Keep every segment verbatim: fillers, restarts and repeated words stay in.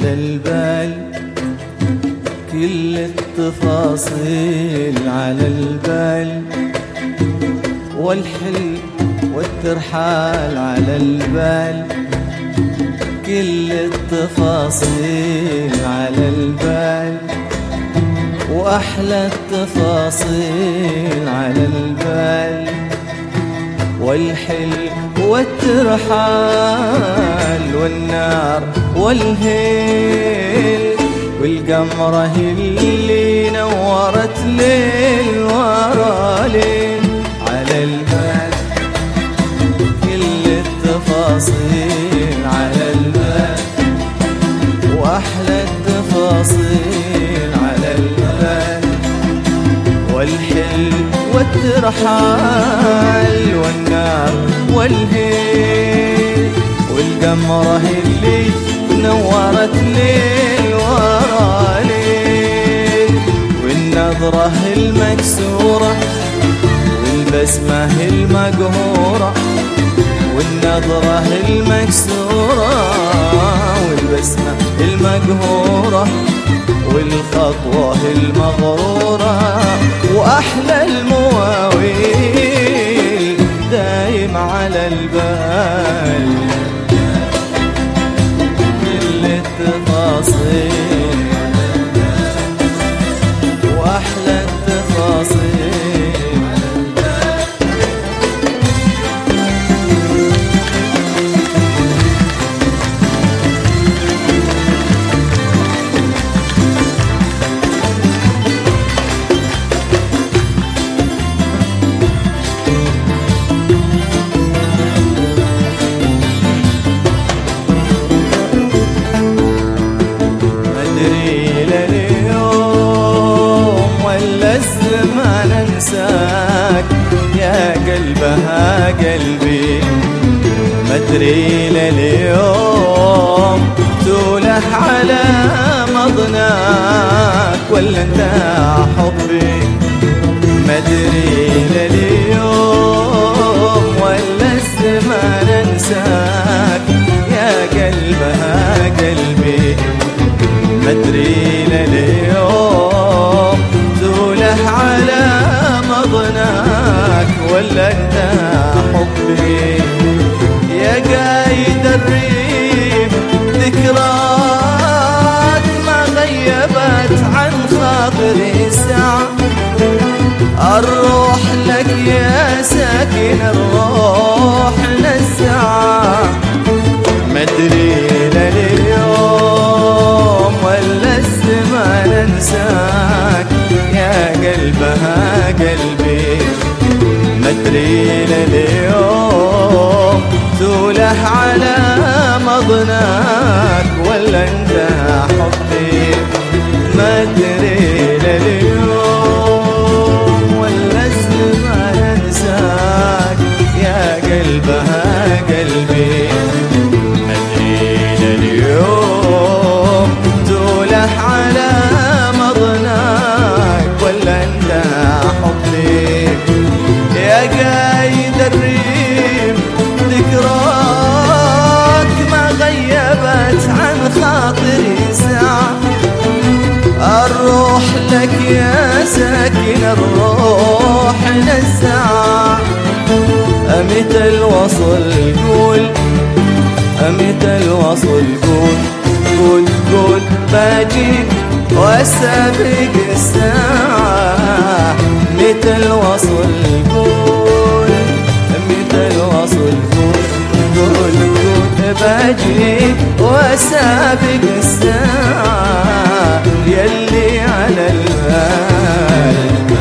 على البال، كل التفاصيل على البال، والحل والترحال على البال، كل التفاصيل على البال، وأحلى التفاصيل على البال، والحل والترحال، والنار والهيل، والقمرة اللي نورت ليل ورا ليل على البال، كل التفاصيل على البال، وأحلى التفاصيل على البال، والحل والترحال، والنار والهيل، والقمرة اللي نورت ليل ورا ليل، والنظرة المكسورة والبسمة المقهورة، والنظرة المكسورة والبسمة المقهورة، والخطوة المغرورة، وأحلى المواويل دايم على البال، كل التفاصيل وأحلى التفاصيل. يا قلبها قلبي ما ادري لليوم تولح على مضناك، ولا انت حبي ما ادري لليوم، ولا الزمان انساك يا قلبها قلبي ما ادري لليوم تولح على مضناك، ولا انت حبي يا قايد الريم، ذكراك ما غيبت عن خاطري ساعة، الروح لك يا ساكن الروح نزعة، ما ادري لليوم ولا الزمان انساك يا قلبها قلبي ما ادري لليوم تولح على مضناك، ولا انت حبي ما ادري لليوم ولا الزمان انساك يا قلبها قلبي ما ادري لليوم تولح على مضناك، ولا انت حبي يا قايد الريم، ذكراك ما غيبت عن خاطري ساعة، الروح لك يا ساكن الروح نزعة، أمتى الوصل قول، أمتى الوصل قول، قول قول باجي وأسابق الساعة، متى الوصل قول، متى الوصل قول، قول قول باجي وأسابق الساعة، يلي على البال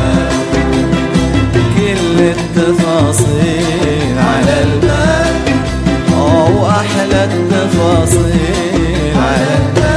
كل التفاصيل على البال، وأحلى التفاصيل على البال.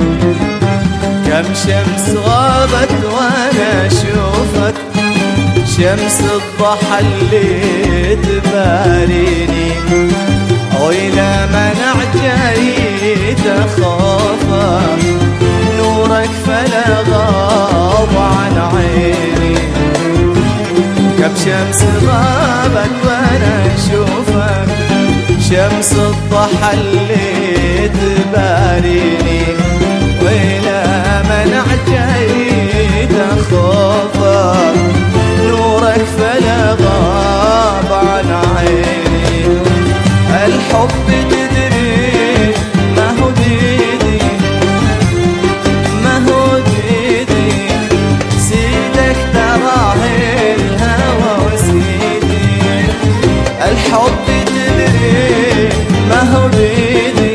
كم شمس غابت وانا اشوفك، شمس الضحى اللي تباريني، وإلى منع جيت أخافه، نورك فلا غاب عن عيني. كم شمس غابت وانا اشوفك، شمس الضحى اللي تباريني، وإلى منع جيت أخافك، نورك فلا غاب عن عيني. الحب تدري ما هو بيدي، ما هو بيدي، سيدك تراه الهوى وسيدي. الحب تدري ما هو بيدي،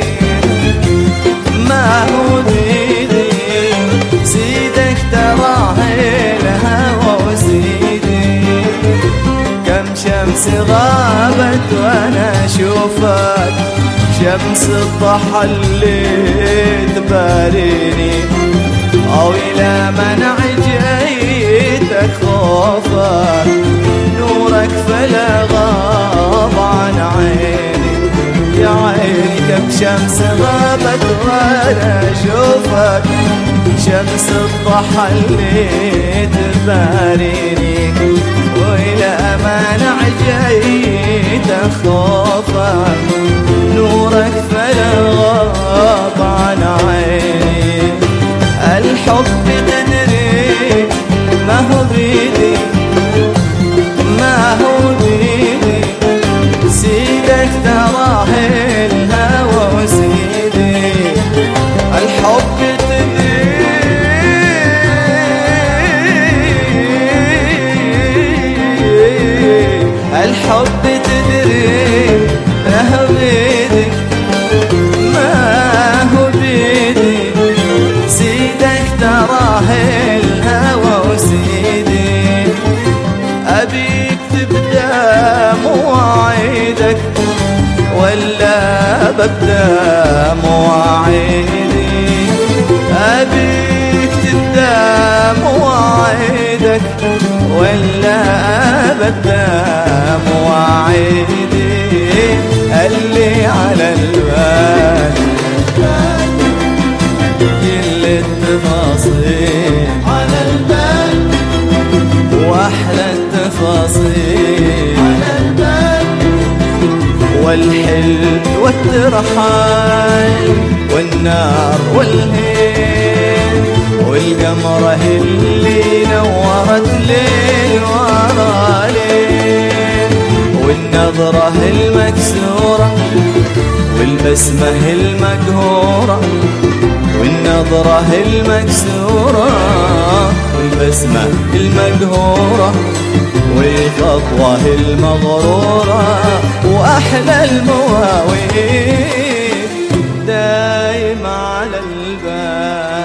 ما هو بيدي، سيدك تراه الهوى وسيدي. كم شمس غابت وانا اشوفك، شمس الضحى اللي تباريني، او الى منع جيت اخافك، نورك فلا غاب عن عيني. يا عيني كم شمس غابت وانا اشوفك، شمس الضحى اللي تباريني، وإلى منع جيت أخافك، نورك فلا غاب عن عيني. الحب تدري ما هو بيدي، ما هو بيدي، سيدك تراه الهوى وسيدي. الحب تدري، الحب تدري ما هو بيدي، ما هو بيدي، سيدك تراه الهوى وسيدي. أبيك تبدأ مواعيدك ولا ببدأ مواعيدي، أبيك تبدأ مواعيدك ولا ببدأ مواعيدي. اللي على البال كل التفاصيل على البال، واحلى التفاصيل على البال، والحل والترحال والنار والهيل، والقمرة اللي نورت ليل ورا ليل، والنظرة المكسورة والبسمة المقهورة، والنظرة المكسورة والبسمة المقهورة، والخطوة المغرورة، وأحلى المواويل دايم على البال.